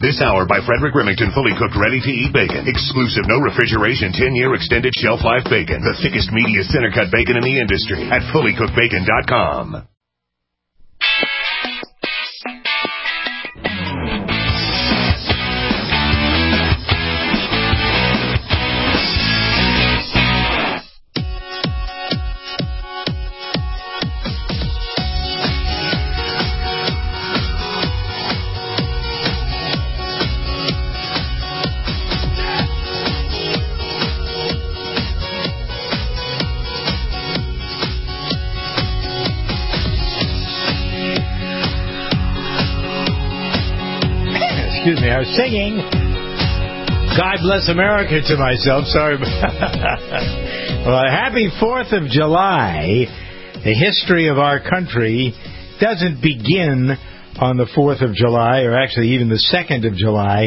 This hour by Frederick Remington, fully cooked, ready-to-eat bacon. Exclusive, no refrigeration, 10-year extended shelf life bacon. The thickest, meatiest, center-cut bacon in the industry at fullycookedbacon.com. Excuse me, I was singing God Bless America to myself. Sorry. Well, happy 4th of July. The history of our country doesn't begin on the 4th of July, or actually even the 2nd of July,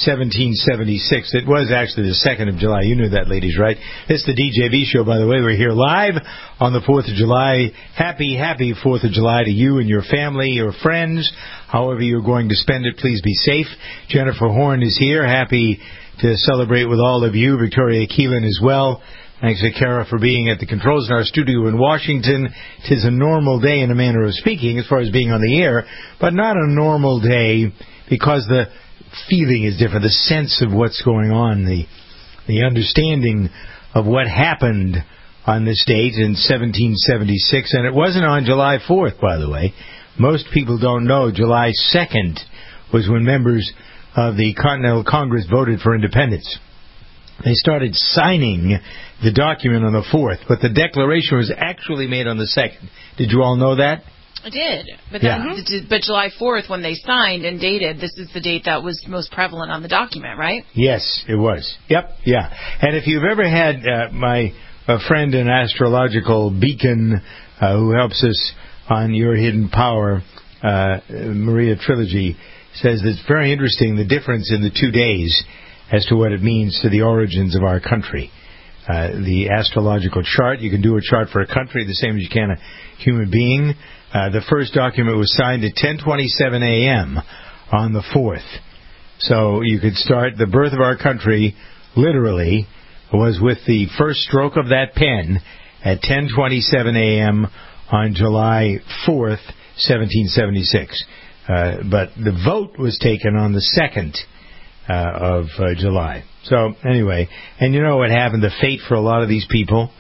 1776. It was actually the 2nd of July. You knew that, ladies, right? It's the DJV show, by the way. We're here live on the 4th of July. Happy 4th of July to you and your family, your friends. However you're going to spend it, please be safe. Jennifer Horn is here. Happy to celebrate with all of you. Victoria Keelan as well. Thanks to Kara for being at the controls in our studio in Washington. 'Tis a normal day in a manner of speaking as far as being on the air, but not a normal day because the feeling is different, the sense of what's going on, the understanding of what happened on this date in 1776. And it wasn't on July 4th, by the way. Most people don't know July 2nd was when members of the Continental Congress voted for independence. They started signing the document on the 4th, but the declaration was actually made on the 2nd. Did you all know that? I did. But July 4th, when they signed and dated, this is the date that was most prevalent on the document, right? Yes, it was. Yep, yeah. And if you've ever had my friend and astrological beacon who helps us on Your Hidden Power, Maria Trilogy, says that it's very interesting the difference in the 2 days as to what it means to the origins of our country. The astrological chart, you can do a chart for a country the same as you can a human being. The first document was signed at 10:27 a.m. on the 4th. So you could start the birth of our country, literally, was with the first stroke of that pen at 10:27 a.m. on July 4th, 1776. But the vote was taken on the 2nd of July. So, anyway, and you know what happened, the fate for a lot of these people.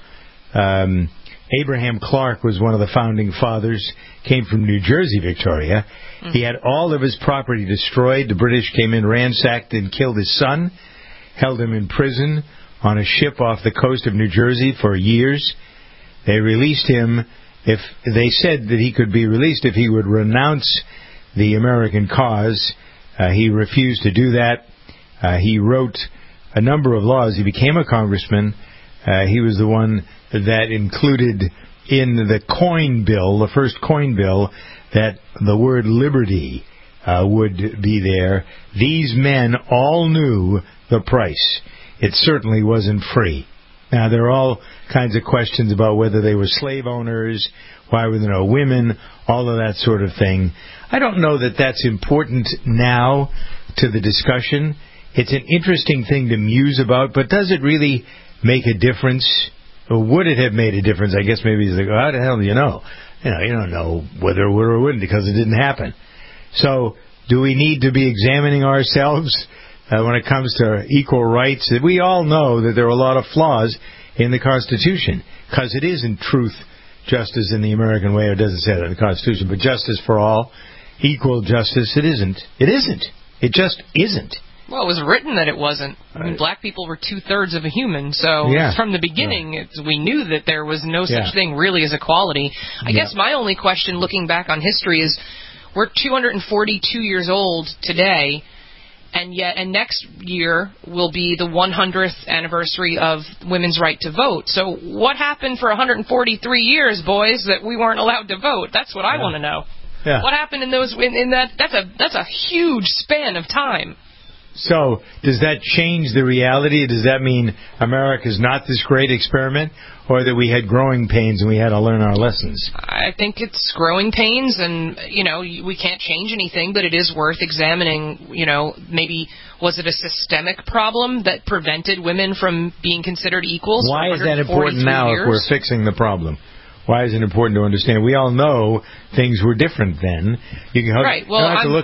Abraham Clark was one of the founding fathers, came from New Jersey, Victoria. He had all of his property destroyed. The British came in, ransacked, and killed his son, held him in prison on a ship off the coast of New Jersey for years. They released him. If they said that he could be released if he would renounce the American cause. He refused to do that. He wrote a number of laws. He became a congressman. He was the one that included in the coin bill, the first coin bill, that the word liberty would be there. These men all knew the price. It certainly wasn't free. Now, there are all kinds of questions about whether they were slave owners, why were there no women, all of that sort of thing. I don't know that that's important now to the discussion. It's an interesting thing to muse about, but does it really make a difference? Or would it have made a difference? I guess maybe it's like, how the hell do you know? You don't know whether it would or wouldn't because it didn't happen. So, do we need to be examining ourselves when it comes to equal rights? We all know that there are a lot of flaws in the Constitution because it isn't truth, justice in the American way. It doesn't say that in the Constitution, but justice for all, equal justice. It isn't. It isn't. It just isn't. Well, it was written that it wasn't. I mean, black people were 2/3 of a human, so from the beginning, we knew that there was no such thing really as equality. I guess my only question, looking back on history, is we're 242 years old today, and next year will be the 100th anniversary of women's right to vote. So what happened for 143 years, boys, that we weren't allowed to vote? That's what I want to know. Yeah. What happened in those? In that? That's a huge span of time. So, does that change the reality? Does that mean America's not this great experiment, or that we had growing pains and we had to learn our lessons? I think it's growing pains, and, we can't change anything, but it is worth examining, maybe was it a systemic problem that prevented women from being considered equals? Why is that important now if we're fixing the problem? Why is it important to understand? We all know things were different then. Right. Well,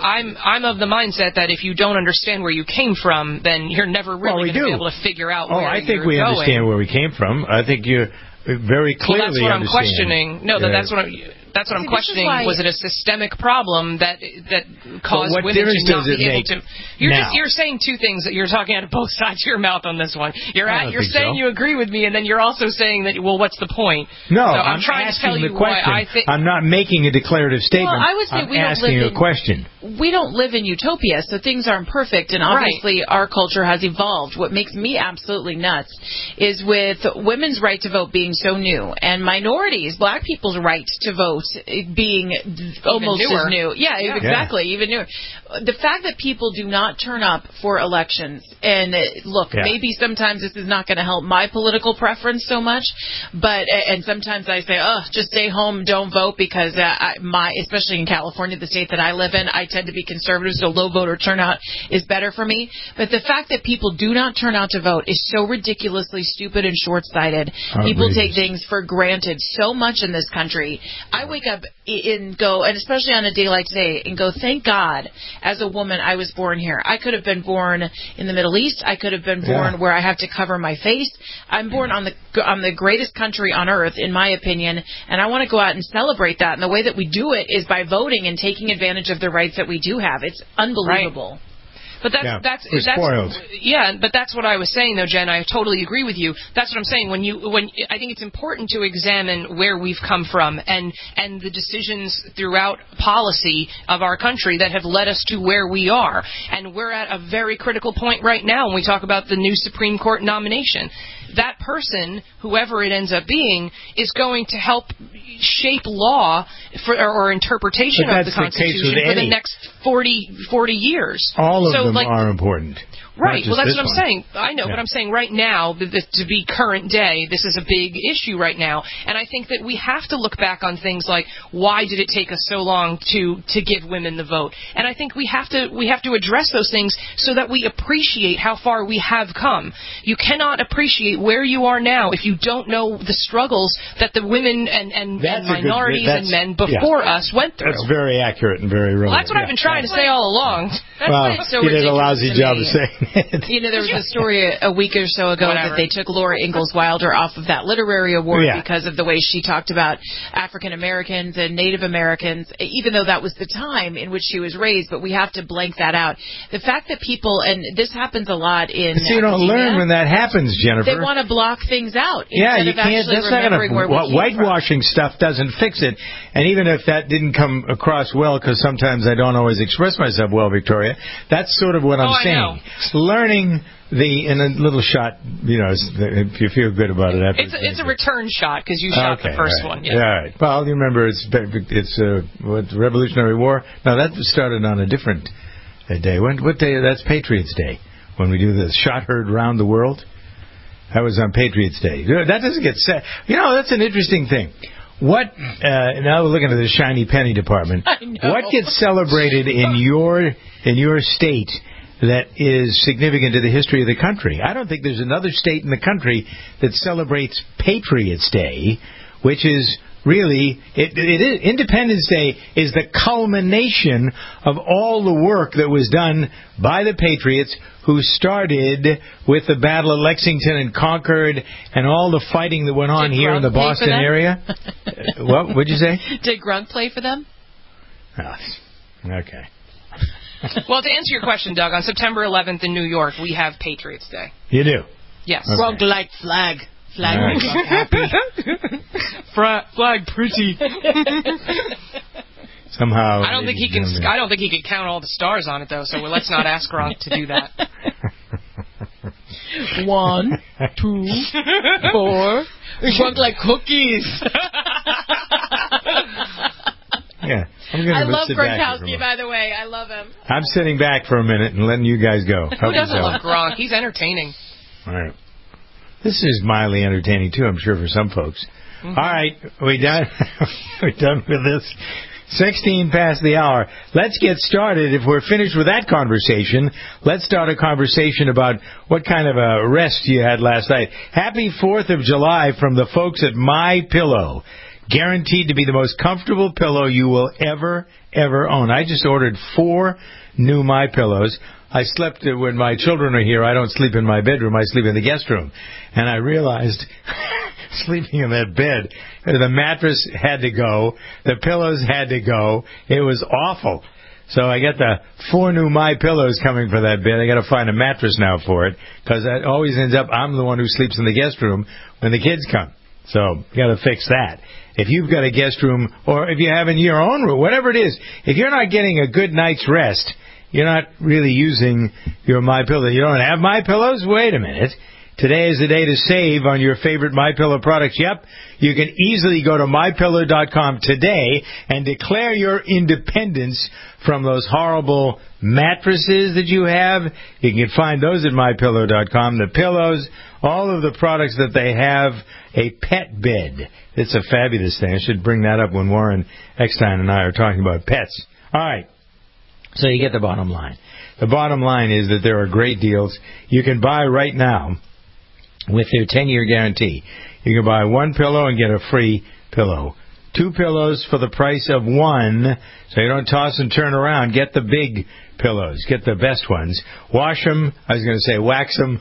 I'm of the mindset that if you don't understand where you came from, then you're never really going to be able to figure out where you're going. I think we understand where we came from. I think you very clearly understand. Well, that's what I'm questioning. No, that's what I'm questioning. Was it a systemic problem that caused women to not be able to? You're saying two things that you're talking out of both sides of your mouth on this one. You're saying you agree with me, and then you're also saying that, well, what's the point? No, so I'm trying to tell you why I think. I'm not making a declarative statement. Well, I would say I'm asking a question. We don't live in utopia, so things aren't perfect, and obviously our culture has evolved. What makes me absolutely nuts is with women's right to vote being so new, and minorities, black people's right to vote being almost as new. Yeah, exactly, even newer. The fact that people do not turn up for elections, and look, maybe sometimes this is not going to help my political preference so much, and sometimes I say, just stay home, don't vote, because especially in California, the state that I live in, I tend to be conservative, so low voter turnout is better for me. But the fact that people do not turn out to vote is so ridiculously stupid and short-sighted. People take things for granted so much in this country. I wake up and go, and especially on a day like today, and go, thank God, as a woman, I was born here. I could have been born in the Middle East. I could have been born where I have to cover my face. I'm born on the greatest country on earth, in my opinion, and I want to go out and celebrate that. And the way that we do it is by voting and taking advantage of the rights that we do have. It's unbelievable. Right. But that's spoiled. Yeah, but that's what I was saying, though, Jen. I totally agree with you. That's what I'm saying. When I think it's important to examine where we've come from and the decisions throughout policy of our country that have led us to where we are. And we're at a very critical point right now when we talk about the new Supreme Court nomination. That person, whoever it ends up being, is going to help shape law or interpretation of the Constitution for the next 40 years. All of them are important. Right. Well, that's what I'm saying. I know, but I'm saying right now, to be current day, this is a big issue right now. And I think that we have to look back on things like, why did it take us so long to give women the vote? And I think we have to address those things so that we appreciate how far we have come. You cannot appreciate where you are now if you don't know the struggles that the women and minorities and men before us went through. That's very accurate and very relevant. Well, that's what I've been trying to say all along. That's so you did a lousy job of saying. There was a story a week or so ago that they took Laura Ingalls Wilder off of that literary award because of the way she talked about African Americans and Native Americans, even though that was the time in which she was raised, but we have to blank that out. The fact that people, and this happens a lot in you don't learn when that happens, Jennifer. They want to block things out. Yeah, you can't. That's not going to. Whitewashing stuff doesn't fix it. And even if that didn't come across well, because sometimes I don't always express myself well, Victoria, that's sort of what I'm saying. Learning in a little shot, if you feel good about it. It's a return shot because you shot the first one. Yeah. All right. Well, you remember it's what, Revolutionary War? No, that started on a different day. What day? That's Patriots Day when we do the shot heard round the world. That was on Patriots Day. That doesn't get said. That's an interesting thing. What now we're looking at the shiny penny department. What gets celebrated in your state that is significant to the history of the country? I don't think there's another state in the country that celebrates Patriots Day, which is really Independence Day is the culmination of all the work that was done by the Patriots, who started with the Battle of Lexington and Concord and all the fighting that went on here in the Boston area. What'd you say? Did Grunk play for them? Oh, okay. Well, to answer your question, Doug, on September 11th in New York, we have Patriots Day. You do? Yes. Okay. Grunk like flag. Flag right. happy. Flag pretty. Somehow. I don't think he can count all the stars on it, though, so let's not ask Gronk to do that. 1, 2, 4. Grunk like cookies. Yeah. I love Gronkowski, by the way. I love him. I'm sitting back for a minute and letting you guys go. Who doesn't love Gronk? He's entertaining. All right. This is mildly entertaining, too, I'm sure, for some folks. Mm-hmm. All right. We done? We're done with this. 16 past the hour. Let's get started. If we're finished with that conversation, let's start a conversation about what kind of a rest you had last night. Happy 4th of July from the folks at MyPillow. Guaranteed to be the most comfortable pillow you will ever own. I just ordered 4 new MyPillows. I slept when my children are here. I don't sleep in my bedroom. I sleep in the guest room. And I realized sleeping in that bed, the mattress had to go. The pillows had to go. It was awful. So I got the 4 new MyPillows coming for that bed. I got to find a mattress now for it because it always ends up I'm the one who sleeps in the guest room when the kids come. So got to fix that. If you've got a guest room or if you have in your own room, whatever it is, if you're not getting a good night's rest, you're not really using your MyPillow. You don't have MyPillows? Wait a minute. Today is the day to save on your favorite MyPillow products. Yep, you can easily go to MyPillow.com today and declare your independence from those horrible mattresses that you have. You can find those at MyPillow.com. The pillows, all of the products that they have, a pet bed. It's a fabulous thing. I should bring that up when Warren Eckstein and I are talking about pets. All right. So you get the bottom line. The bottom line is that there are great deals you can buy right now with their 10-year guarantee. You can buy 1 pillow and get a free pillow. 2 pillows for the price of 1, so you don't toss and turn around. Get the big pillows. Get the best ones. Wash them. I was going to say wax them.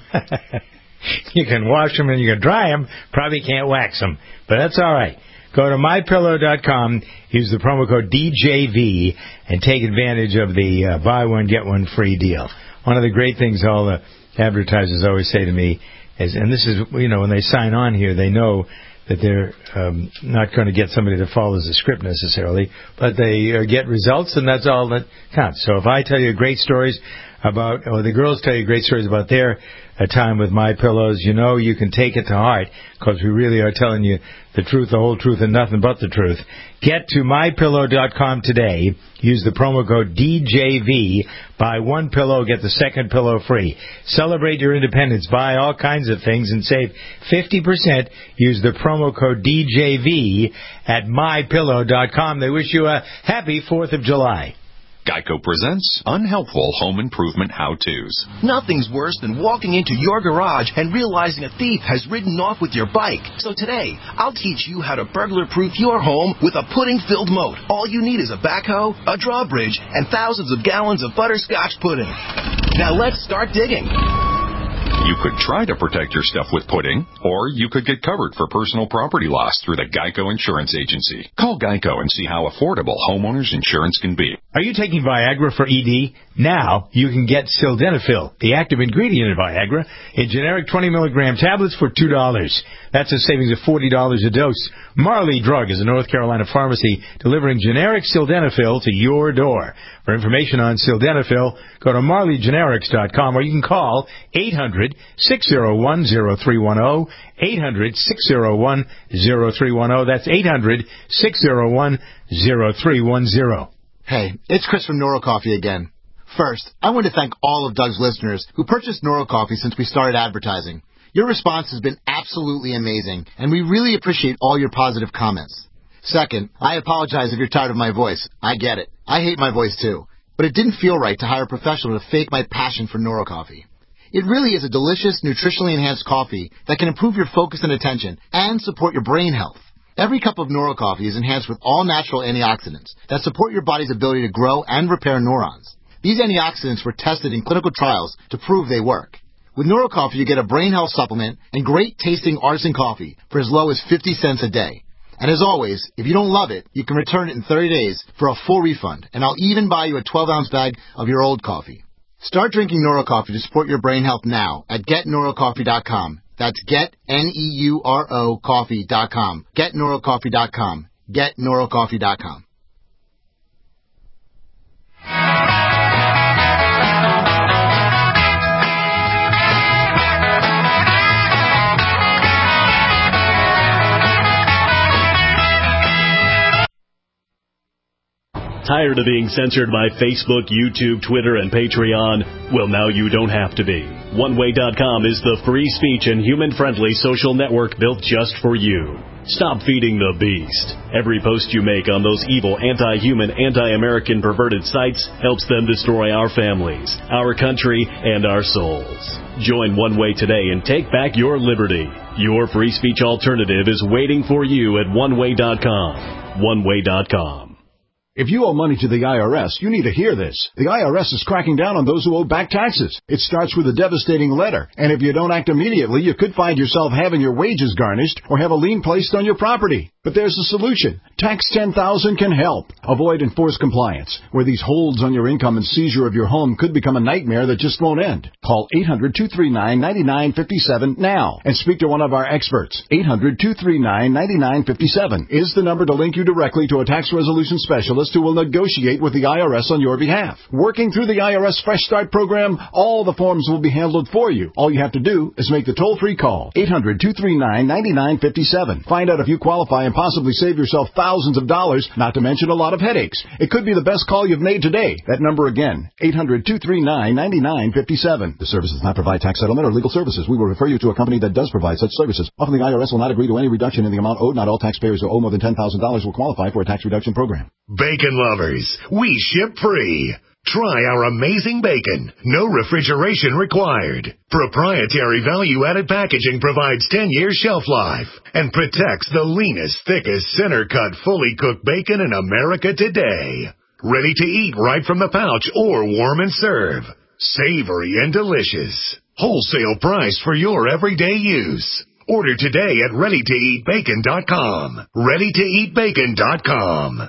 You can wash them and you can dry them. Probably can't wax them, but that's all right. Go to MyPillow.com, use the promo code DJV, and take advantage of the buy one, get one free deal. One of the great things all the advertisers always say to me is, and this is, when they sign on here, they know that they're not going to get somebody that follows the script necessarily, but they get results, and that's all that counts. So if I tell you great stories about, or the girls tell you great stories about their time with MyPillows, you can take it to heart because we really are telling you the truth, the whole truth, and nothing but the truth. Get to MyPillow.com today. Use the promo code DJV. Buy 1 pillow, get the second pillow free. Celebrate your independence. Buy all kinds of things and save 50%. Use the promo code DJV at MyPillow.com. They wish you a happy 4th of July. Geico presents Unhelpful Home Improvement How-Tos. Nothing's worse than walking into your garage and realizing a thief has ridden off with your bike. So today, I'll teach you how to burglar-proof your home with a pudding-filled moat. All you need is a backhoe, a drawbridge, and thousands of gallons of butterscotch pudding. Now let's start digging. You could try to protect your stuff with pudding, or you could get covered for personal property loss through the Geico Insurance Agency. Call Geico and see how affordable homeowners insurance can be. Are you taking Viagra for ED? Now you can get Sildenafil, the active ingredient in Viagra, in generic 20-milligram tablets for $2. That's a savings of $40 a dose. Marley Drug is a North Carolina pharmacy delivering generic Sildenafil to your door. For information on Sildenafil, go to marleygenerics.com or you can call 800-601-0310, 800-601-0310. That's 800-601-0310. Hey, it's Chris from NeuroCoffee again. First, I want to thank all of Doug's listeners who purchased NeuroCoffee since we started advertising. Your response has been absolutely amazing, and we really appreciate all your positive comments. Second, I apologize if you're tired of my voice. I get it. I hate my voice too. But it didn't feel right to hire a professional to fake my passion for NeuroCoffee. It really is a delicious, nutritionally enhanced coffee that can improve your focus and attention and support your brain health. Every cup of NeuroCoffee is enhanced with all-natural antioxidants that support your body's ability to grow and repair neurons. These antioxidants were tested in clinical trials to prove they work. With NeuroCoffee, you get a brain health supplement and great-tasting artisan coffee for as low as 50 cents a day. And as always, if you don't love it, you can return it in 30 days for a full refund, and I'll even buy you a 12-ounce bag of your old coffee. Start drinking NeuroCoffee to support your brain health now at GetNeuroCoffee.com. That's GetNeuro Coffee.com. GetNeuroCoffee.com. GetNeuroCoffee.com. Tired of being censored by Facebook, YouTube, Twitter, and Patreon? Well, now you don't have to be. OneWay.com is the free speech and human-friendly social network built just for you. Stop feeding the beast. Every post you make on those evil, anti-human, anti-American perverted sites helps them destroy our families, our country, and our souls. Join One Way today and take back your liberty. Your free speech alternative is waiting for you at OneWay.com. OneWay.com. If you owe money to the IRS, you need to hear this. The IRS is cracking down on those who owe back taxes. It starts with a devastating letter, and if you don't act immediately, you could find yourself having your wages garnished or have a lien placed on your property. But there's a solution. Tax 10,000 can help. Avoid enforced compliance, where these holds on your income and seizure of your home could become a nightmare that just won't end. Call 800-239-9957 now and speak to one of our experts. 800-239-9957 is the number to link you directly to a tax resolution specialist who will negotiate with the IRS on your behalf. Working through the IRS Fresh Start program, all the forms will be handled for you. All you have to do is make the toll-free call. 800-239-9957. Find out if you qualify and possibly save yourself thousands of dollars, not to mention a lot of headaches. It could be the best call you've made today. That number again, 800-239-9957. The service does not provide tax settlement or legal services. We will refer you to a company that does provide such services. Often the IRS will not agree to any reduction in the amount owed. Not all taxpayers who owe more than $10,000 will qualify for a tax reduction program. Bacon lovers, we ship free. Try our amazing bacon. No refrigeration required. Proprietary value-added packaging provides 10-year shelf life and protects the leanest, thickest, center-cut, fully cooked bacon in America today. Ready to eat right from the pouch or warm and serve. Savory and delicious. Wholesale price for your everyday use. Order today at ReadyToEatBacon.com. ReadyToEatBacon.com.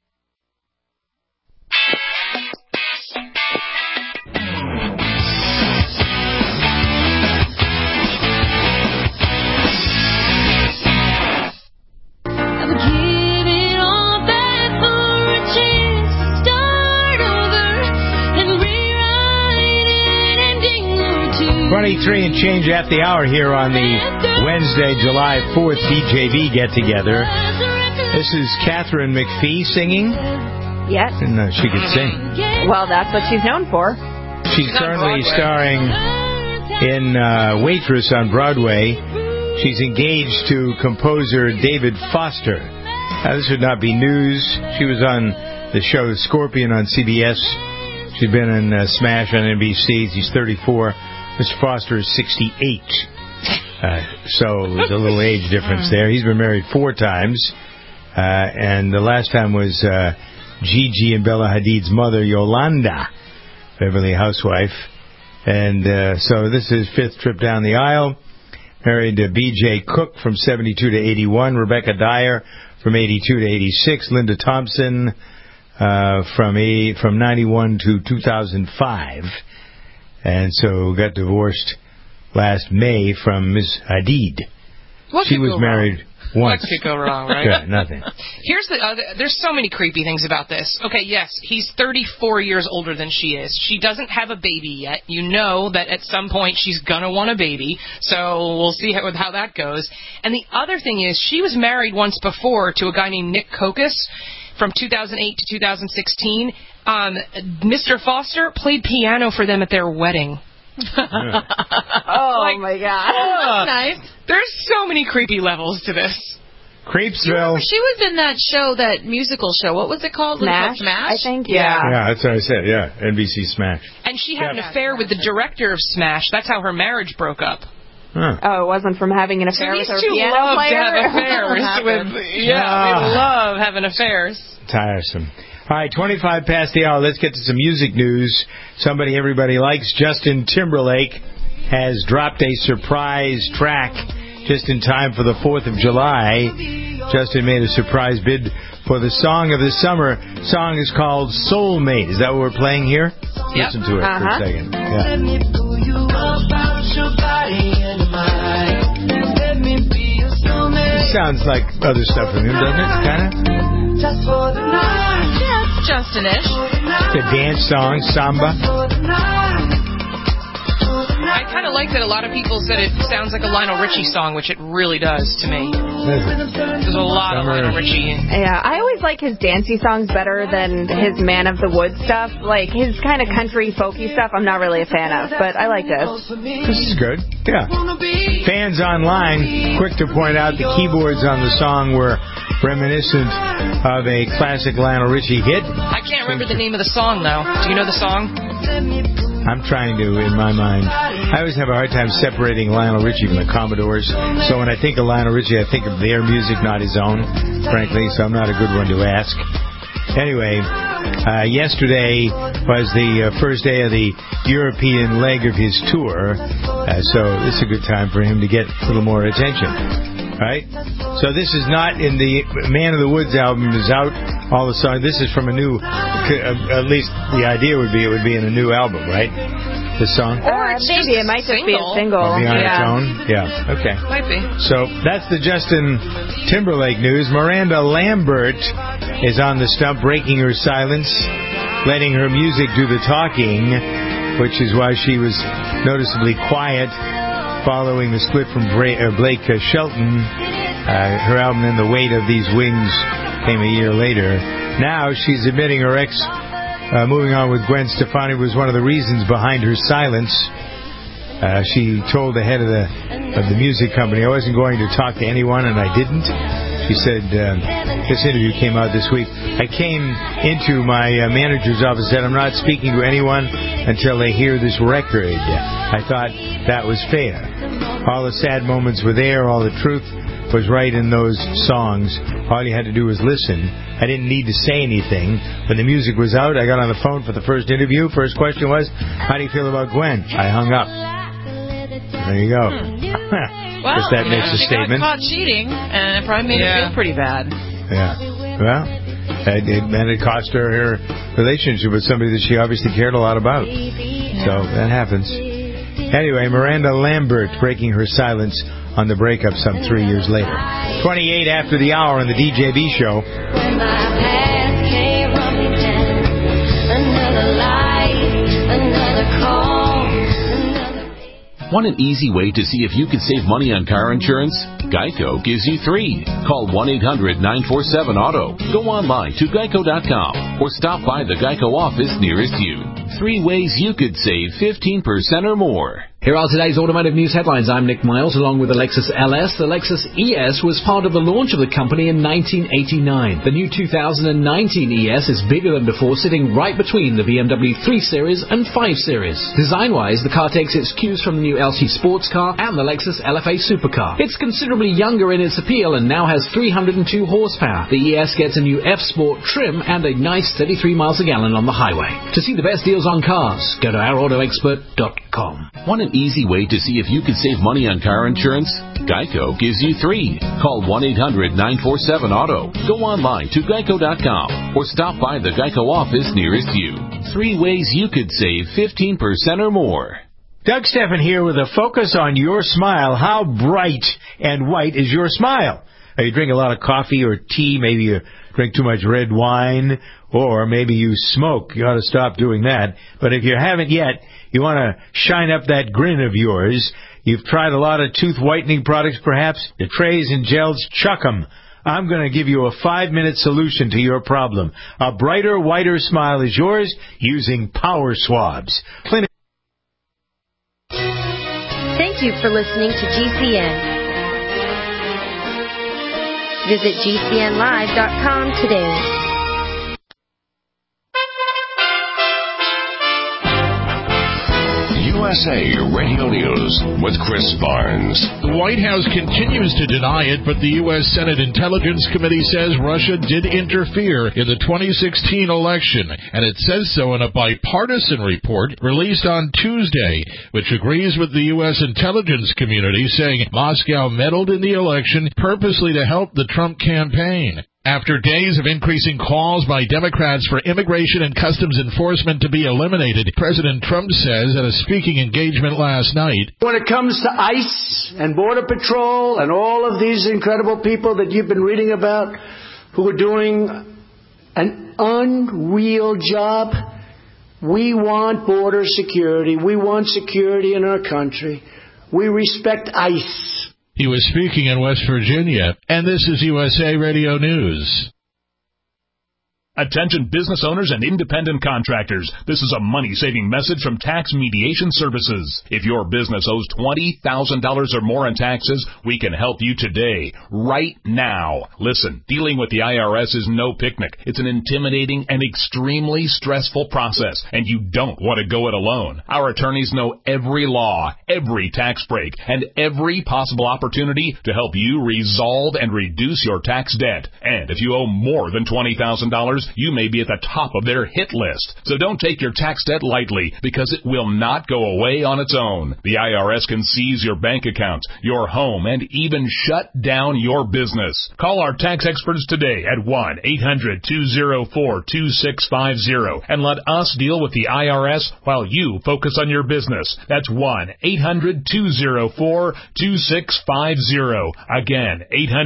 .23 and change at the hour here on the Wednesday, July 4th BJV get-together. This is Catherine McPhee singing. Yes. And she could sing. Well, that's what she's known for. She's currently starring in Waitress on Broadway. She's engaged to composer David Foster. Now, this would not be news. She was on the show Scorpion on CBS. She's been in Smash on NBC. She's 34. Mr. Foster is 68. So there's a little age difference there. He's been married 4 times. And the last time was Gigi and Bella Hadid's mother, Yolanda, Beverly Housewife. And so this is 5th trip down the aisle. Married to B.J. Cook from 72 to 81. Rebecca Dyer from 82 to 86. Linda Thompson from 91 to 2005. And so got divorced last May from Miss Hadid. She was married once. What could go wrong, right? Yeah, nothing. Here's the other. There's so many creepy things about this. Okay, yes, he's 34 years older than she is. She doesn't have a baby yet. You know that at some point she's gonna want a baby. So we'll see how that goes. And the other thing is, she was married once before to a guy named Nick Kokas from 2008 to 2016. Mr. Foster played piano for them at their wedding. Oh, my God. That's nice. There's so many creepy levels to this. Creepsville. She was in that show, that musical show. What was it called? Smash, I think. Yeah. Yeah, that's what I said. Yeah, NBC Smash. And she had an affair with the director of Smash. That's how her marriage broke up. Huh. Oh, it wasn't from having an affair with her piano love player? To have affairs with, they love having affairs. Tiresome. All right, 25 past the hour. Let's get to some music news. Somebody everybody likes, Justin Timberlake, has dropped a surprise track just in time for the 4th of July. Justin made a surprise bid for the song of the summer. The song is called Soulmate. Is that what we're playing here? Yep. Listen to it for a second. Yeah. It sounds like other stuff from him, doesn't it? Kind of? Yeah, it's Justin-ish. The dance song, Samba. I kind of of like that a lot of people said it sounds like a Lionel Richie song, which it really does to me. There's a lot of Lionel Richie. Yeah, I always like his dancey songs better than his Man of the Woods stuff. Like, his kind of country folky stuff I'm not really a fan of, but I like this. This is good. Yeah. Fans online quick to point out the keyboards on the song were reminiscent of a classic Lionel Richie hit. I can't remember the name of the song, though. Do you know the song? I'm trying to, in my mind. I always have a hard time separating Lionel Richie from the Commodores. So when I think of Lionel Richie, I think of their music, not his own, frankly. So I'm not a good one to ask. Anyway, yesterday was the first day of the European leg of his tour. So this is a good time for him to get a little more attention. Right? So this is not in the Man of the Woods album is out. All the songs. This is from a new, at least the idea would be it would be in a new album, right? This song? Or maybe it might just be a single. Be on its own? Yeah. Okay. Might be. So that's the Justin Timberlake news. Miranda Lambert is on the stump, breaking her silence, letting her music do the talking, which is why she was noticeably quiet following the split from Blake Shelton. Her album In the Weight of These Wings came a year later. Now she's admitting her ex moving on with Gwen Stefani was one of the reasons behind her silence. She told the head of the music company, I wasn't going to talk to anyone, and I didn't. She said, this interview came out this week. I came into my manager's office and said, I'm not speaking to anyone until they hear this record. I thought that was fair. All the sad moments were there. All the truth was right in those songs. All you had to do was listen. I didn't need to say anything. When the music was out, I got on the phone for the first interview. First question was, how do you feel about Gwen? I hung up. There you go. Well, that makes a she statement. got caught cheating, and it probably made her feel pretty bad. Yeah. Well, it cost her relationship with somebody that she obviously cared a lot about. So that happens. Anyway, Miranda Lambert breaking her silence on the breakup some 3 years later. 28 after the hour on the DJB show. Want an easy way to see if you can save money on car insurance? Geico gives you 3. Call 1-800-947-AUTO. Go online to geico.com or stop by the Geico office nearest you. 3 ways you could save 15% or more. Here are today's automotive news headlines. I'm Nick Miles, along with the Lexus LS. The Lexus ES was part of the launch of the company in 1989. The new 2019 ES is bigger than before, sitting right between the BMW 3 Series and 5 Series. Design-wise, the car takes its cues from the new LT sports car and the Lexus LFA supercar. It's considerably younger in its appeal and now has 302 horsepower. The ES gets a new F-Sport trim and a nice 33 miles a gallon on the highway. To see the best deals on cars, go to ourautoexpert.com. Want an easy way to see if you can save money on car insurance? Geico gives you 3. Call 1-800-947-AUTO. Go online to geico.com or stop by the Geico office nearest you. 3 ways you could save 15% or more. Doug Steffen here with a focus on your smile. How bright and white is your smile? You drink a lot of coffee or tea, maybe you drink too much red wine, or maybe you smoke. You ought to stop doing that. But if you haven't yet, you want to shine up that grin of yours. You've tried a lot of tooth whitening products, perhaps. The trays and gels, chuck 'em. I'm going to give you a 5-minute solution to your problem. A brighter, whiter smile is yours using Power Swabs. Thank you for listening to GCN. Visit GCNlive.com today. USA Radio News with Chris Barnes. The White House continues to deny it, but the U.S. Senate Intelligence Committee says Russia did interfere in the 2016 election, and it says so in a bipartisan report released on Tuesday, which agrees with the U.S. intelligence community, saying Moscow meddled in the election purposely to help the Trump campaign. After days of increasing calls by Democrats for immigration and customs enforcement to be eliminated, President Trump says at a speaking engagement last night, when it comes to ICE and Border Patrol and all of these incredible people that you've been reading about who are doing an unreal job, We want border security. We want security in our country. We respect ICE. He was speaking in West Virginia, and this is USA Radio News. Attention business owners and independent contractors. This is a money-saving message from Tax Mediation Services. If your business owes $20,000 or more in taxes, we can help you today, right now. Listen, dealing with the IRS is no picnic. It's an intimidating and extremely stressful process, and you don't want to go it alone. Our attorneys know every law, every tax break, and every possible opportunity to help you resolve and reduce your tax debt. And if you owe more than $20,000, you may be at the top of their hit list. So don't take your tax debt lightly, because it will not go away on its own. The IRS can seize your bank account, your home, and even shut down your business. Call our tax experts today at 1-800-204-2650 and let us deal with the IRS while you focus on your business. That's 1-800-204-2650. Again,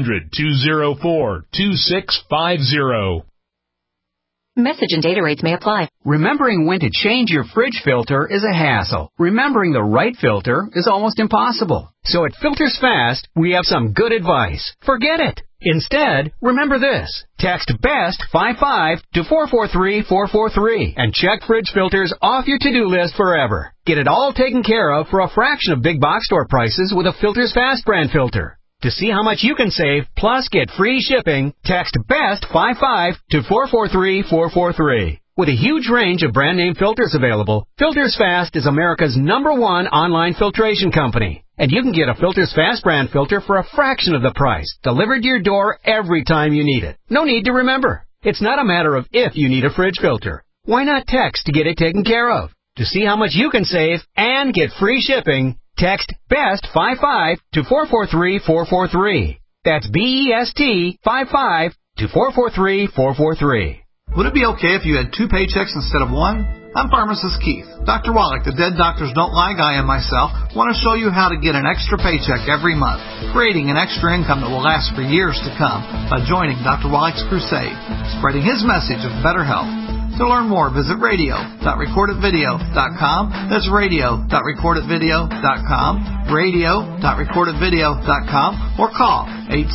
800-204-2650. Message and data rates may apply. Remembering when to change your fridge filter is a hassle. Remembering the right filter is almost impossible. So at Filters Fast, we have some good advice. Forget it. Instead, remember this. Text BEST55 to 443-443 and check fridge filters off your to-do list forever. Get it all taken care of for a fraction of big box store prices with a Filters Fast brand filter. To see how much you can save, plus get free shipping, text BEST55 to 443-443. With a huge range of brand name filters available, Filters Fast is America's #1 online filtration company. And you can get a Filters Fast brand filter for a fraction of the price, delivered to your door every time you need it. No need to remember. It's not a matter of if you need a fridge filter. Why not text to get it taken care of? To see how much you can save and get free shipping, text BEST55 to 443-443. That's BEST55 to 443-443. Would it be okay if you had 2 paychecks instead of 1? I'm pharmacist Keith. Dr. Wallach, the Dead Doctors Don't Lie guy, and myself want to show you how to get an extra paycheck every month, creating an extra income that will last for years to come by joining Dr. Wallach's crusade, spreading his message of better health. To learn more, visit radio.recordedvideo.com. That's radio.recordedvideo.com, radio.recordedvideo.com, or call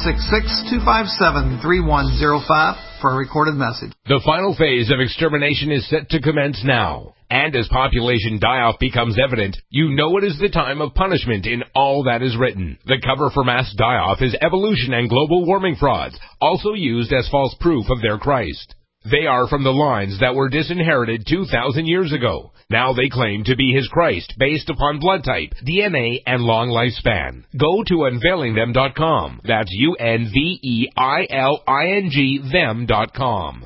866-257-3105 for a recorded message. The final phase of extermination is set to commence now. And as population die-off becomes evident, you know it is the time of punishment in all that is written. The cover for mass die-off is evolution and global warming frauds, also used as false proof of their Christ. They are from the lines that were disinherited 2,000 years ago. Now they claim to be his Christ based upon blood type, DNA, and long lifespan. Go to unveilingthem.com. That's UNVEILING them.com.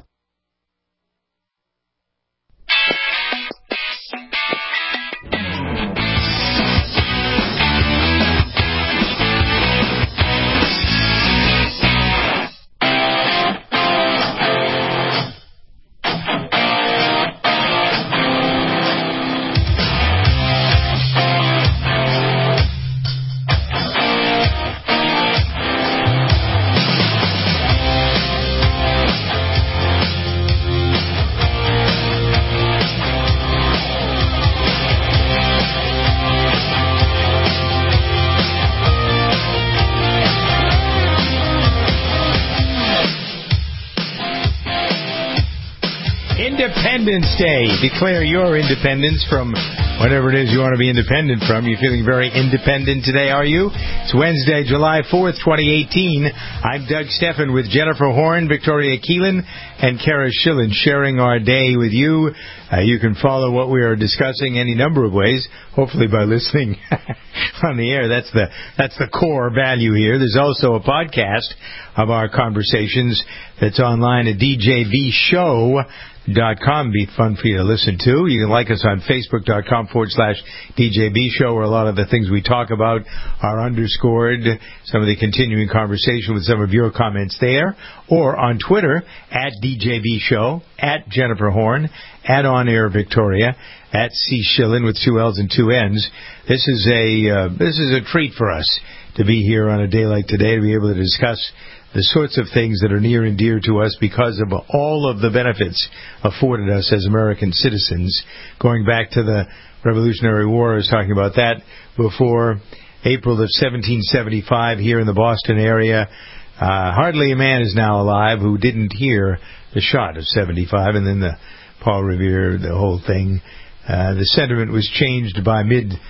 Independence Day. Declare your independence from whatever it is you want to be independent from. You're feeling very independent today, are you? It's Wednesday, July 4th, 2018. I'm Doug Steffen with Jennifer Horn, Victoria Keelan, and Kara Schillen sharing our day with you. You can follow what we are discussing any number of ways, hopefully by listening on the air. That's the core value here. There's also a podcast of our conversations that's online at DJBshow.com. Be fun for you to listen to. You can like us on Facebook.com/DJBshow, where a lot of the things we talk about are underscored. Some of the continuing conversation with some of your comments there. Or on Twitter, at DJBshow, at Jennifer Horn, at On Air Victoria, at C. Schillen with 2 L's and 2 N's. This is a treat for us to be here on a day like today, to be able to discuss the sorts of things that are near and dear to us because of all of the benefits afforded us as American citizens, going back to the Revolutionary War. I was talking about that before. April of 1775 here in the Boston area. Hardly a man is now alive who didn't hear the shot of 75, and then the Paul Revere, the whole thing. The sentiment was changed by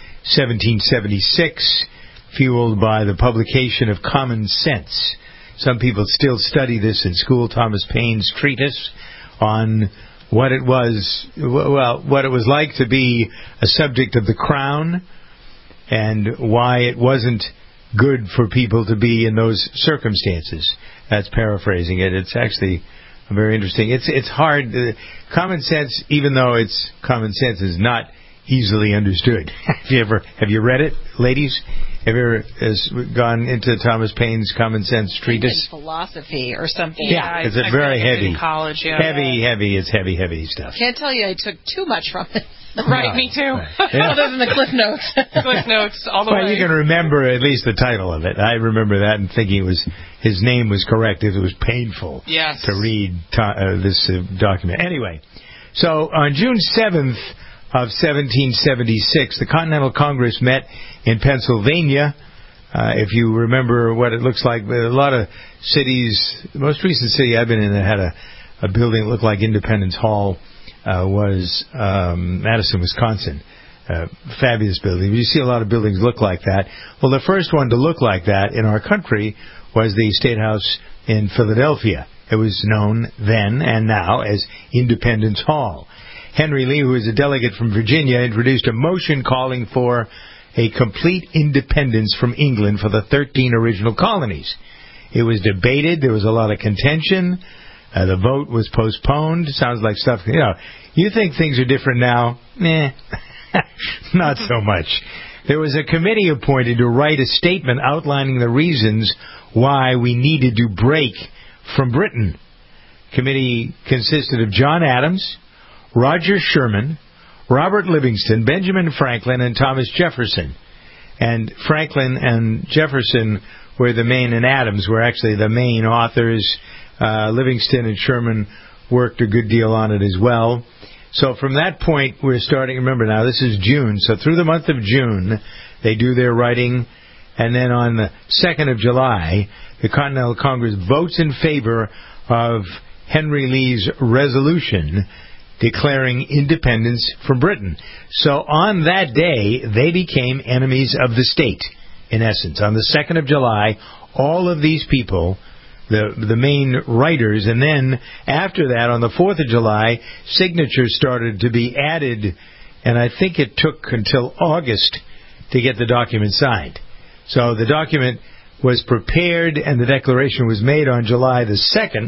mid-1776, fueled by the publication of Common Sense. Some people still study this in school. Thomas Paine's treatise on what it was like to be a subject of the crown, and why it wasn't good for people to be in those circumstances. That's paraphrasing it. It's actually very interesting. It's hard. Common sense, even though it's common sense, is not easily understood. Have you read it, ladies? Have you ever gone into Thomas Paine's Common Sense treatise? Philosophy or something. Yeah, it's very heavy. In college, yeah. Heavy. It's heavy stuff. Can't tell you I took too much from it. Right, me too. Yeah. Other than the Cliff Notes. Cliff Notes, all the way. Well, you can remember at least the title of it. I remember that and thinking his name was correct. It was painful to read this document. Anyway, so on June 7th of 1776, the Continental Congress met in Pennsylvania. If you remember what it looks like, a lot of cities, the most recent city I've been in that had a building that looked like Independence Hall was Madison, Wisconsin. Fabulous building. You see a lot of buildings look like that. Well, the first one to look like that in our country was the State House in Philadelphia. It was known then and now as Independence Hall. Henry Lee, who was a delegate from Virginia, introduced a motion calling for a complete independence from England for the 13 original colonies. It was debated. There was a lot of contention. The vote was postponed. Sounds like stuff, you think things are different now? Not so much. There was a committee appointed to write a statement outlining the reasons why we needed to break from Britain. Committee consisted of John Adams, Roger Sherman, Robert Livingston, Benjamin Franklin, and Thomas Jefferson. And Franklin and Jefferson were the main, and Adams were actually the main authors. Livingston and Sherman worked a good deal on it as well. So from that point, we're starting, remember now, this is June, so through the month of June, they do their writing, and then on the 2nd of July, the Continental Congress votes in favor of Henry Lee's resolution declaring independence from Britain. So on that day, they became enemies of the state, in essence. On the 2nd of July, all of these people, the main writers, and then after that, on the 4th of July, signatures started to be added, and I think it took until August to get the document signed. So the document was prepared and the declaration was made on July the 2nd.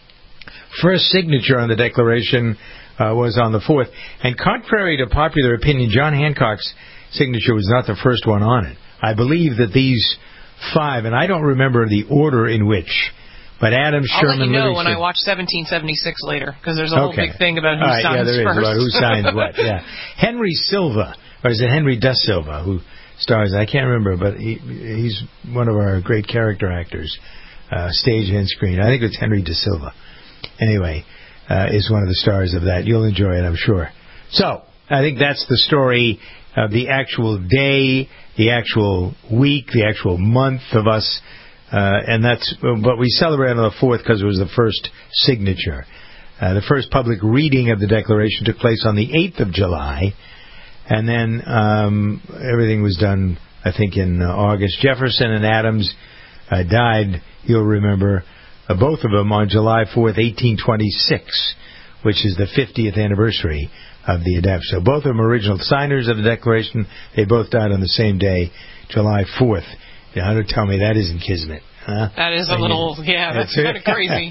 First signature on the declaration was on the 4th. And contrary to popular opinion, John Hancock's signature was not the first one on it. I believe that these 5, and I don't remember the order in which, but Adams, Sherman, I'll let you know Livingston. when I watch 1776 later, because there's a whole big thing about who signs there first. is, about who signs what, yeah. Henry Silva, or is it Henry Da Silva, who stars, I can't remember, but he's one of our great character actors, stage and screen. I think it's Henry Da Silva. Anyway, is one of the stars of that. You'll enjoy it, I'm sure. So, I think that's the story of the actual day, the actual week, the actual month of us, and that's, but we celebrate on the 4th because it was the first signature. The first public reading of the Declaration took place on the 8th of July, and then everything was done, I think, in August. Jefferson and Adams died, you'll remember, both of them on July 4th, 1826, which is the 50th anniversary of the adoption. So both of them are original signers of the Declaration. They both died on the same day, July 4th. Now, don't tell me that isn't kismet. Huh? That is a little, that's kind of crazy.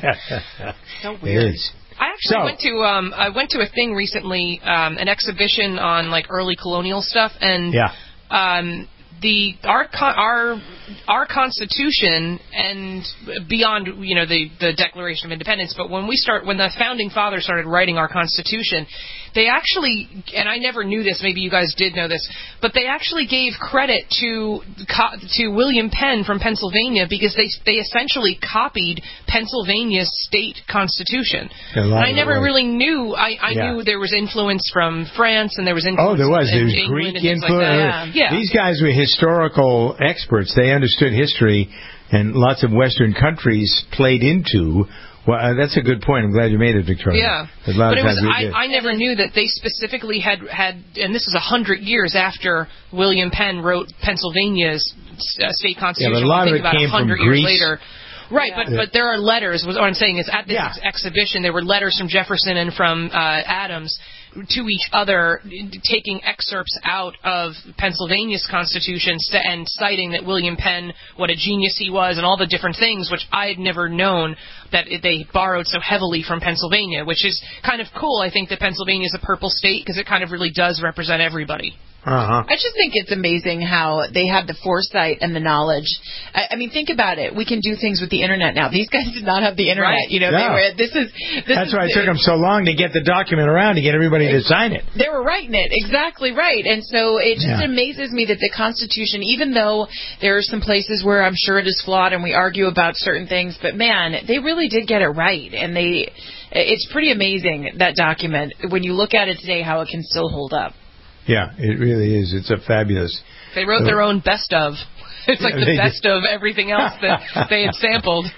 So weird. It is. I actually went to a thing recently, an exhibition on like early colonial stuff, and our our Constitution and beyond, the Declaration of Independence, but when the Founding Fathers started writing our Constitution, they actually, and I never knew this, maybe you guys did know this, but they actually gave credit to William Penn from Pennsylvania because they essentially copied Pennsylvania's state constitution. And I never really knew. I knew there was influence from France and there was influence. There was England Greek and things influence. Like that. These guys were historical experts. They understood history, and lots of Western countries played into. Well, that's a good point. I'm glad you made it, Victoria. Yeah, but I never knew that they specifically had, and this is 100 years after William Penn wrote Pennsylvania's state constitution. Yeah, but a lot of it came from Greece. Years later. Right, but there are letters. What I'm saying is, at this exhibition, there were letters from Jefferson and from Adams to each other, taking excerpts out of Pennsylvania's Constitution and citing that William Penn, what a genius he was, and all the different things, which I had never known that they borrowed so heavily from Pennsylvania, which is kind of cool. I think that Pennsylvania is a purple state because it kind of really does represent everybody. I just think it's amazing how they had the foresight and the knowledge. I mean, think about it. We can do things with the internet now. These guys did not have the internet. Right. That's why it took them so long to get the document around to get everybody to sign it. They were writing it exactly right, and so it just amazes me that the Constitution, even though there are some places where I'm sure it is flawed and we argue about certain things, but man, they really did get it right, and it's pretty amazing, that document, when you look at it today, how it can still hold up. Yeah, it really is. It's a fabulous... They wrote their own best of. It's like the best of everything else that they had sampled.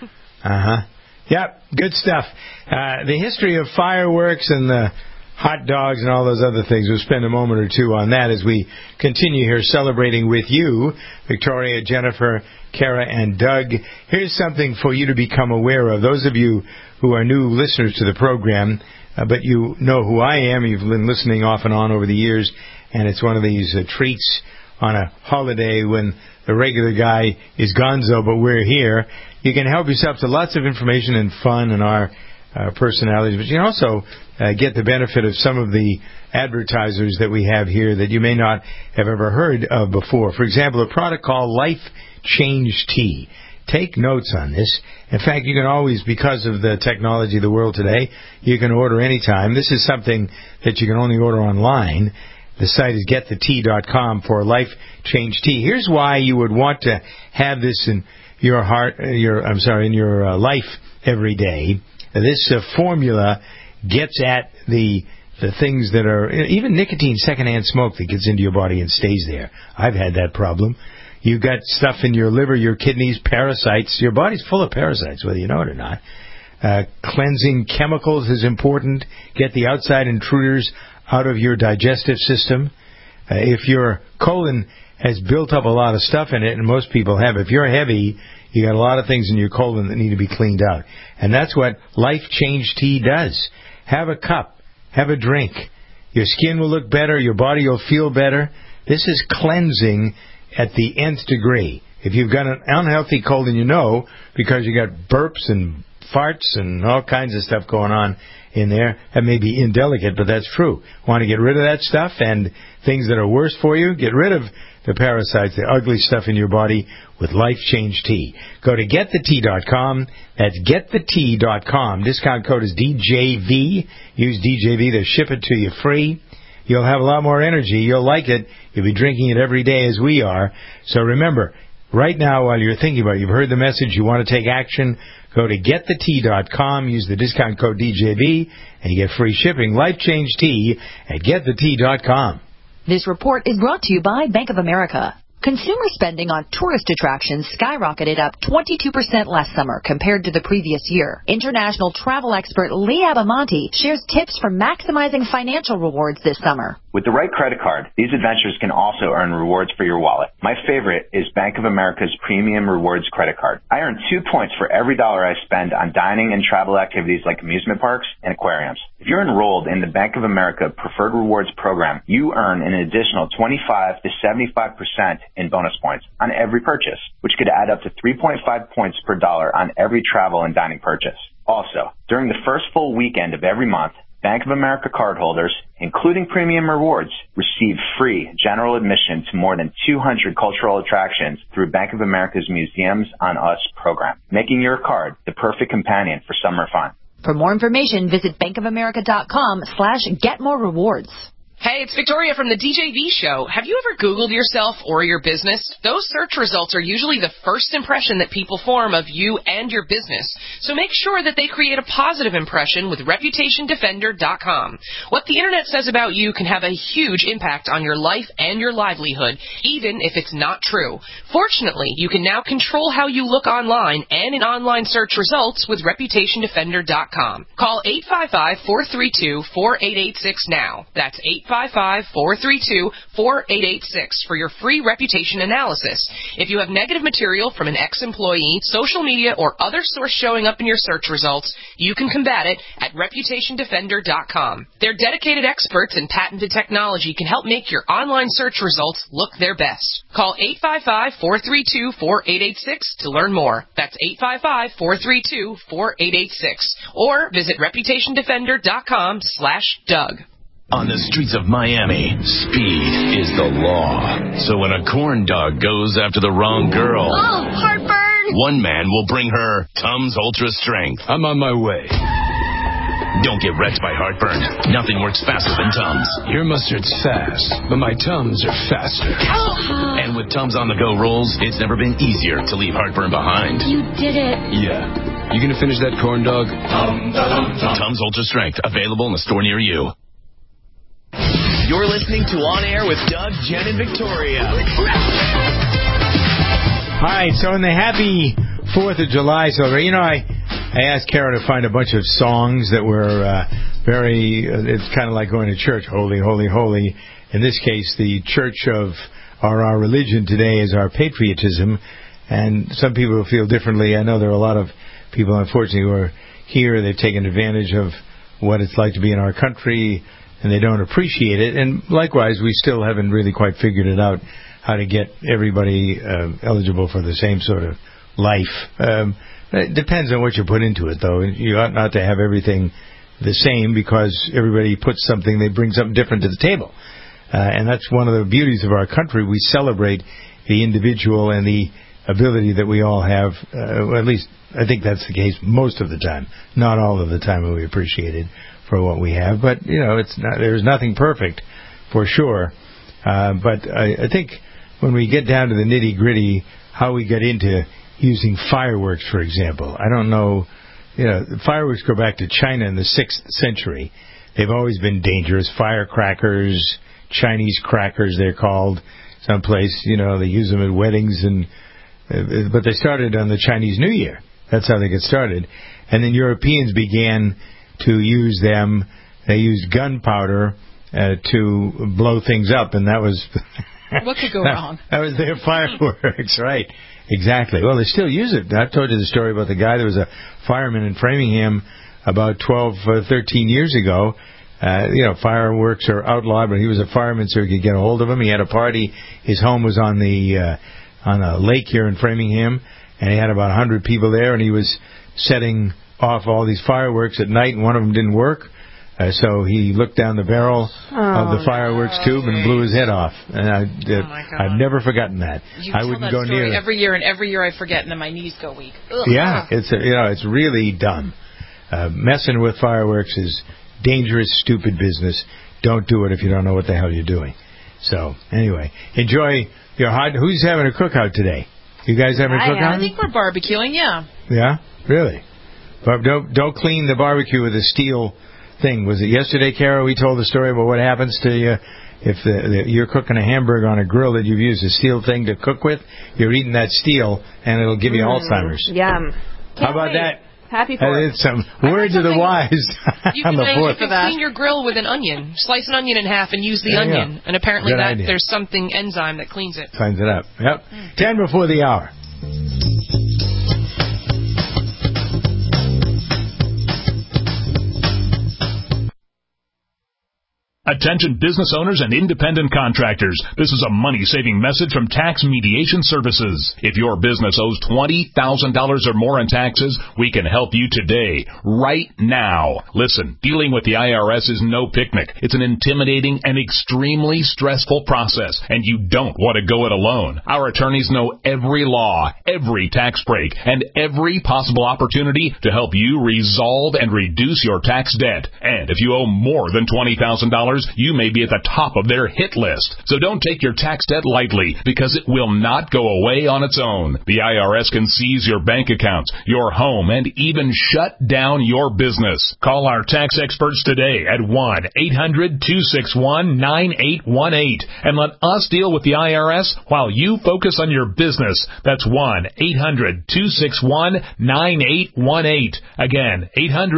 Yep, good stuff. The history of fireworks and the hot dogs and all those other things. We'll spend a moment or two on that as we continue here celebrating with you, Victoria, Jennifer, Kara, and Doug. Here's something for you to become aware of. Those of you who are new listeners to the program, but you know who I am. You've been listening off and on over the years, and it's one of these treats on a holiday when the regular guy is gonzo, but we're here. You can help yourself to lots of information and fun and our personalities, but you can also get the benefit of some of the advertisers that we have here that you may not have ever heard of before. For example, a product called Life Change Tea. Take notes on this. In fact, you can always, because of the technology of the world today, you can order anytime. This is something that you can only order online. The site is getthetea.com for Life Change Tea. Here's why you would want to have this in your in your life every day. This formula gets at the things that are, even nicotine secondhand smoke that gets into your body and stays there. I've had that problem. You've got stuff in your liver, your kidneys, parasites. Your body's full of parasites, whether you know it or not. Cleansing chemicals is important. Get the outside intruders out of your digestive system. If your colon has built up a lot of stuff in it, and most people have, if you're heavy, you got a lot of things in your colon that need to be cleaned out. And that's what Life Change Tea does. Have a cup. Have a drink. Your skin will look better. Your body will feel better. This is cleansing at the nth degree. If you've got an unhealthy colon, you know, because you got burps and farts and all kinds of stuff going on in there. That may be indelicate, but that's true. Want to get rid of that stuff and things that are worse for you? Get rid of the parasites, the ugly stuff in your body with Life Change Tea. Go to getthetea.com. That's getthetea.com. Discount code is DJV. Use DJV. They'll ship it to you free. You'll have a lot more energy. You'll like it. You'll be drinking it every day as we are. So remember, right now while you're thinking about it, you've heard the message, you want to take action, go to getthetea.com, use the discount code DJV, and you get free shipping. Life Change Tea at getthetea.com. This report is brought to you by Bank of America. Consumer spending on tourist attractions skyrocketed up 22% last summer compared to the previous year. International travel expert Lee Abamonte shares tips for maximizing financial rewards this summer. With the right credit card, these adventures can also earn rewards for your wallet. My favorite is Bank of America's Premium Rewards credit card. I earn 2 points for every dollar I spend on dining and travel activities like amusement parks and aquariums. If you're enrolled in the Bank of America Preferred Rewards program, you earn an additional 25 to 75% in bonus points on every purchase, which could add up to 3.5 points per dollar on every travel and dining purchase. Also, during the first full weekend of every month, Bank of America cardholders, including Premium Rewards, receive free general admission to more than 200 cultural attractions through Bank of America's Museums on Us program, making your card the perfect companion for summer fun. For more information, visit bankofamerica.com/getmorerewards. Hey, it's Victoria from the DJV Show. Have you ever Googled yourself or your business? Those search results are usually the first impression that people form of you and your business. So make sure that they create a positive impression with ReputationDefender.com. What the Internet says about you can have a huge impact on your life and your livelihood, even if it's not true. Fortunately, you can now control how you look online and in online search results with ReputationDefender.com. Call 855-432-4886 now. That's 855-432-4886 for your free reputation analysis. If you have negative material from an ex-employee, social media, or other source showing up in your search results, you can combat it at ReputationDefender.com. Their dedicated experts and patented technology can help make your online search results look their best. Call 855-432-4886 to learn more. That's 855-432-4886. Or visit ReputationDefender.com/Doug. On the streets of Miami, speed is the law. So when a corn dog goes after the wrong girl, heartburn! One man will bring her Tums Ultra Strength. I'm on my way. Don't get wrecked by heartburn. Nothing works faster than Tums. Your mustard's fast, but my Tums are faster. And with Tums on-the-go rolls, it's never been easier to leave heartburn behind. You did it. Yeah. You gonna finish that corn dog? Tums Ultra Strength, available in a store near you. You're listening to On Air with Doug, Jen, and Victoria. All right, so in the happy 4th of July celebration, I asked Kara to find a bunch of songs that were it's kind of like going to church, holy, holy, holy. In this case, the church of our religion today is our patriotism, and some people feel differently. I know there are a lot of people, unfortunately, who are here. They've taken advantage of what it's like to be in our country, and they don't appreciate it. And likewise, we still haven't really quite figured it out, how to get everybody eligible for the same sort of life. It depends on what you put into it, though. You ought not to have everything the same, because everybody puts something, they bring something different to the table. And that's one of the beauties of our country. We celebrate the individual and the ability that we all have. Well, at least I think that's the case most of the time. Not all of the time we appreciate it for what we have, but there's nothing perfect for sure. But I think when we get down to the nitty gritty, how we get into using fireworks, for example, I don't know. Fireworks go back to China in the 6th century. They've always been dangerous. Firecrackers, Chinese crackers, they're called. Someplace, they use them at weddings, but they started on the Chinese New Year. That's how they get started. And then Europeans began to use them. They used gunpowder to blow things up, and that was what could go wrong? That was their fireworks, right? Exactly. Well, they still use it. I've told you the story about the guy. There was a fireman in Framingham about 13 years ago. Fireworks are outlawed, but he was a fireman, so he could get a hold of them. He had a party. His home was on a lake here in Framingham, and he had about 100 people there, and he was setting off all these fireworks at night, and one of them didn't work. So he looked down the barrel of the fireworks tube and blew his head off. And I've never forgotten that. I wouldn't go near it every year, and every year I forget, and then my knees go weak. Ugh. Yeah, it's really dumb. Messing with fireworks is dangerous, stupid business. Don't do it if you don't know what the hell you're doing. So anyway, enjoy your hot. Who's having a cookout today? You guys having a cookout? I think we're barbecuing. Yeah. Yeah, really. But don't clean the barbecue with a steel thing. Was it yesterday, Kara, we told the story about what happens to you if you're cooking a hamburger on a grill that you've used a steel thing to cook with? You're eating that steel, and it'll give you Alzheimer's. Yum. How about that? Happy 4th. It's some words of the wise on the 4th. You can clean your grill with an onion. Slice an onion in half and use the onion. And apparently there's something enzyme that cleans it. Cleans it up. Yep. 10 before the hour. Attention business owners and independent contractors. This is a money-saving message from Tax Mediation Services. If your business owes $20,000 or more in taxes, we can help you today, right now. Listen, dealing with the IRS is no picnic. It's an intimidating and extremely stressful process, and you don't want to go it alone. Our attorneys know every law, every tax break, and every possible opportunity to help you resolve and reduce your tax debt. And if you owe more than $20,000, you may be at the top of their hit list. So don't take your tax debt lightly, because it will not go away on its own. The IRS can seize your bank accounts, your home, and even shut down your business. Call our tax experts today at 1-800-261-9818 and let us deal with the IRS while you focus on your business. That's 1-800-261-9818. Again,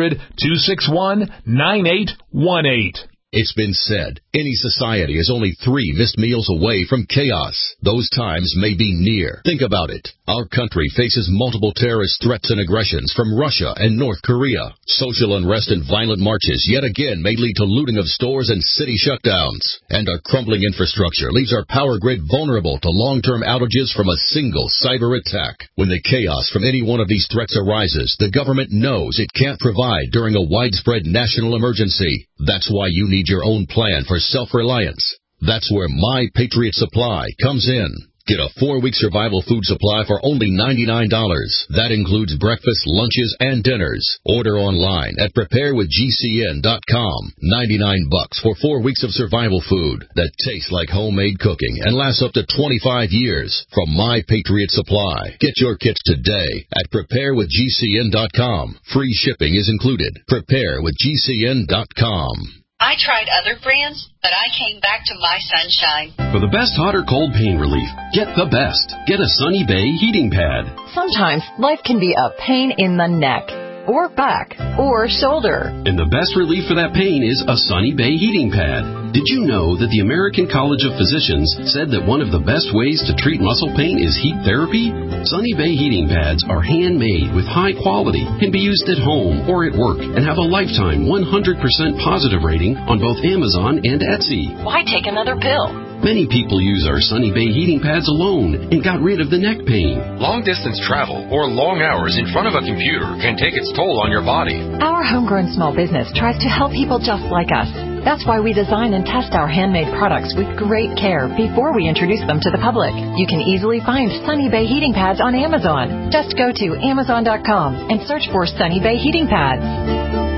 800-261-9818. It's been said, any society is only 3 missed meals away from chaos. Those times may be near. Think about it. Our country faces multiple terrorist threats and aggressions from Russia and North Korea. Social unrest and violent marches yet again may lead to looting of stores and city shutdowns. And our crumbling infrastructure leaves our power grid vulnerable to long-term outages from a single cyber attack. When the chaos from any one of these threats arises, the government knows it can't provide during a widespread national emergency. That's why you need your own plan for self-reliance. That's where My Patriot Supply comes in. Get a 4-week survival food supply for only $99. That includes breakfast, lunches, and dinners. Order online at preparewithgcn.com. $99 for 4 weeks of survival food that tastes like homemade cooking and lasts up to 25 years. From My Patriot Supply. Get your kits today at preparewithgcn.com. Free shipping is included. Preparewithgcn.com. I tried other brands, but I came back to My Sunshine. For the best hot or cold pain relief, get the best. Get a Sunny Bay heating pad. Sometimes life can be a pain in the neck, or back, or shoulder. And the best relief for that pain is a Sunny Bay heating pad. Did you know that the American College of Physicians said that one of the best ways to treat muscle pain is heat therapy? Sunny Bay heating pads are handmade with high quality, can be used at home or at work, and have a lifetime 100% positive rating on both Amazon and Etsy. Why take another pill? Many people use our Sunny Bay heating pads alone and got rid of the neck pain. Long-distance travel or long hours in front of a computer can take its toll on your body. Our homegrown small business tries to help people just like us. That's why we design and test our handmade products with great care before we introduce them to the public. You can easily find Sunny Bay heating pads on Amazon. Just go to Amazon.com and search for Sunny Bay heating pads.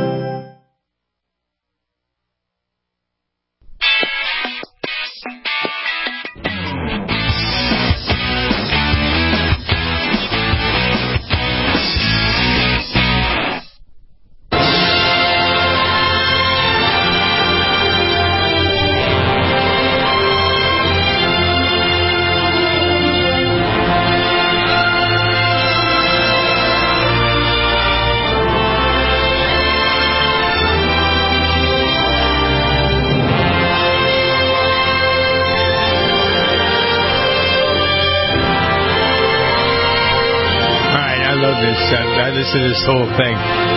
To this whole thing.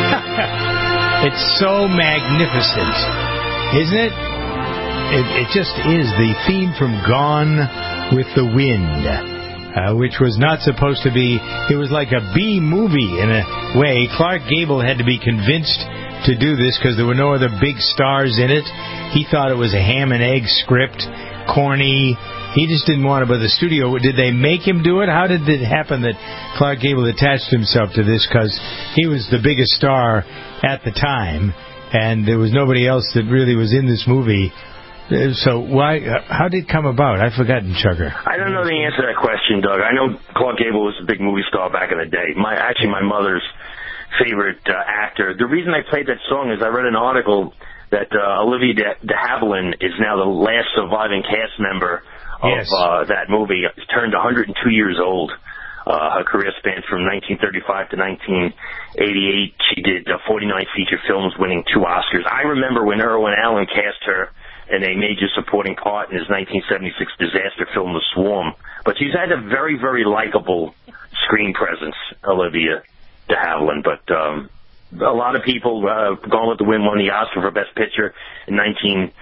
It's so magnificent, isn't it? It just is the theme from Gone with the Wind, which was not supposed to be. It was like a B movie in a way. Clark Gable had to be convinced to do this because there were no other big stars in it. He thought it was a ham and egg script, corny. He just didn't want it, but the studio, did they make him do it? How did it happen that Clark Gable attached himself to this? Because he was the biggest star at the time, and there was nobody else that really was in this movie. So how did it come about? I've forgotten, Chugger. I don't know the answer to that question, Doug. I know Clark Gable was a big movie star back in the day. My mother's favorite actor. The reason I played that song is I read an article that Olivia de Havilland is now the last surviving cast member of that movie. Turned 102 years old. Her career spanned from 1935 to 1988. She did 49 feature films, winning 2 Oscars. I remember when Irwin Allen cast her in a major supporting part in his 1976 disaster film, The Swarm. But she's had a very, very likable screen presence, Olivia de Havilland. But a lot of people, Gone with the Wind won the Oscar for Best Picture in 19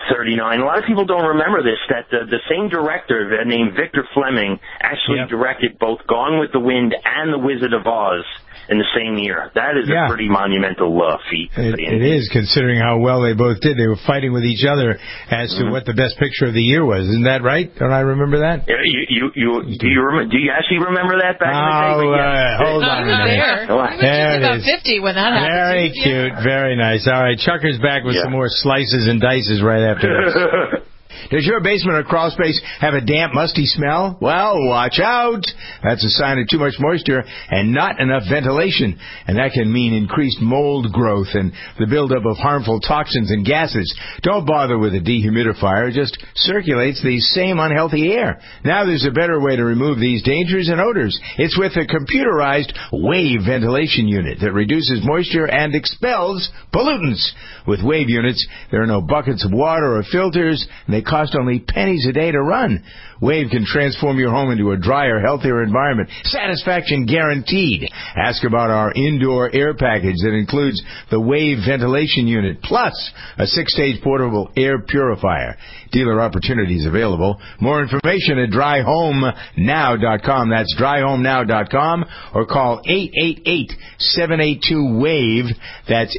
39. A lot of people don't remember this, that the same director named Victor Fleming actually directed both Gone with the Wind and The Wizard of Oz in the same year. That is a pretty monumental feat. It is, considering how well they both did. They were fighting with each other as to what the best picture of the year was. Isn't that right? Don't I remember that? Do you actually remember that back in the day? Hold on a minute. There it is. About 50 when that happened. Very cute. Very nice. All right, Chucker's back with some more slices and dices right after this. Does your basement or crawl space have a damp, musty smell? Well, watch out. That's a sign of too much moisture and not enough ventilation. And that can mean increased mold growth and the buildup of harmful toxins and gases. Don't bother with a dehumidifier. It just circulates the same unhealthy air. Now there's a better way to remove these dangers and odors. It's with a computerized wave ventilation unit that reduces moisture and expels pollutants. With wave units, there are no buckets of water or filters, and they cost only pennies a day to run. Wave can transform your home into a drier, healthier environment. Satisfaction guaranteed. Ask about our indoor air package that includes the Wave ventilation unit, plus a 6-stage portable air purifier. Dealer opportunities available. More information at dryhomenow.com. That's dryhomenow.com, or call 888-782-WAVE. That's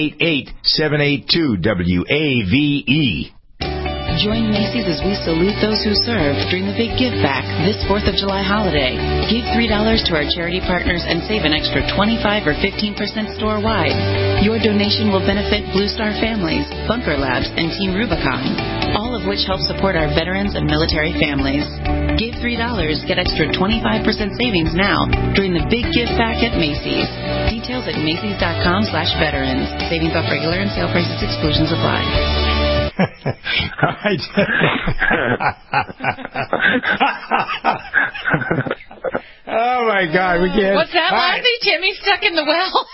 888-782-WAVE. Join Macy's as we salute those who serve during the Big Give Back this 4th of July holiday. Give $3 to our charity partners and save an extra 25 or 15% store-wide. Your donation will benefit Blue Star Families, Bunker Labs, and Team Rubicon, all of which help support our veterans and military families. Give $3, get extra 25% savings now during the Big Give Back at Macy's. Details at Macy's.com/veterans. Savings off regular and sale prices, exclusions apply. Oh my God, we can't. What's that, Lassie? Timmy's stuck in the well.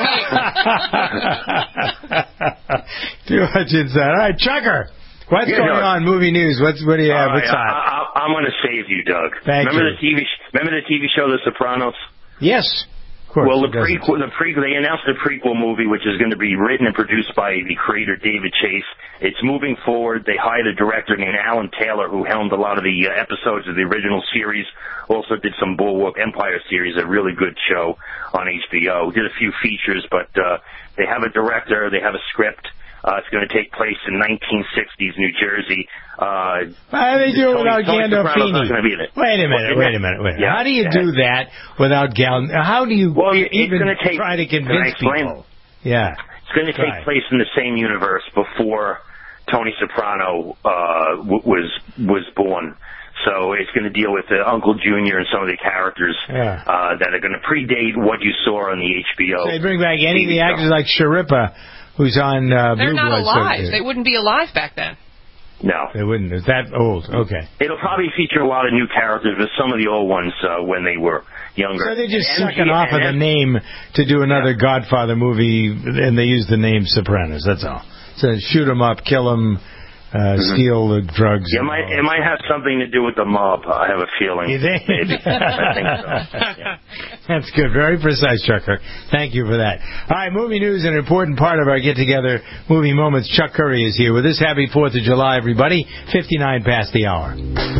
Too much inside. All right, Chucker, what's going on? Movie news. What do you have? What's hot? I'm going to save you, Doug. Remember the TV show The Sopranos? Yes. Well, they announced the prequel movie, which is going to be written and produced by the creator David Chase. It's moving forward. They hired a director named Alan Taylor, who helmed a lot of the episodes of the original series. Also did some Bulwark Empire series, a really good show on HBO. Did a few features, but they have a director. They have a script. It's going to take place in 1960s New Jersey. How do they do it without Gandolfini? Wait a minute. Yeah. How do you do that without Gandolfini? How do you even try to convince people? Yeah. It's going to take place in the same universe before Tony Soprano was born. So it's going to deal with Uncle Junior and some of the characters that are going to predate what you saw on the HBO. So they bring back any of the actors like Sharippa, who's on Blue They're not Bloods. alive. They wouldn't be alive back then. No. They wouldn't. It's that old. Okay. It'll probably feature a lot of new characters, but some of the old ones when they were younger. So they're just sucking off of the name to do another Godfather movie, and they use the name Sopranos. That's all. So shoot them up, kill them, steal the drugs. Yeah, it might have something to do with the mob. I have a feeling. You think? Maybe. I think so. Yeah. That's good. Very precise, Chucker. Thank you for that. All right, movie news, an important part of our get-together movie moments. Chuck Curry is here with us. Happy 4th of July, everybody. 59 past the hour.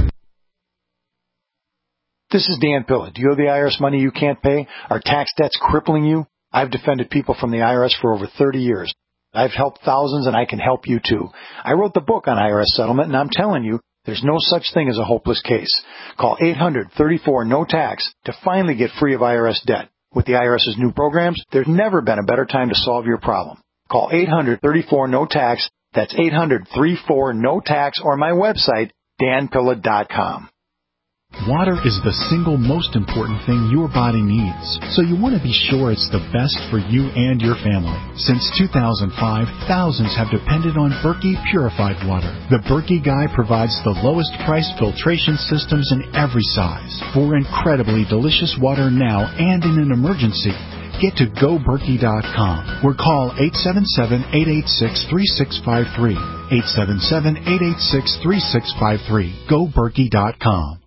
This is Dan Pilla. Do you owe the IRS money you can't pay? Are tax debts crippling you? I've defended people from the IRS for over 30 years. I've helped thousands, and I can help you, too. I wrote the book on IRS settlement, and I'm telling you, there's no such thing as a hopeless case. Call 800-34-NO-TAX to finally get free of IRS debt. With the IRS's new programs, there's never been a better time to solve your problem. Call 800-34-NO-TAX. That's 800-34-NO-TAX, or my website, danpilla.com. Water is the single most important thing your body needs, so you want to be sure it's the best for you and your family. Since 2005, thousands have depended on Berkey purified water. The Berkey Guy provides the lowest price filtration systems in every size for incredibly delicious water now and in an emergency. Get to GoBerkey.com or call 877-886-3653. 877-886-3653. GoBerkey.com.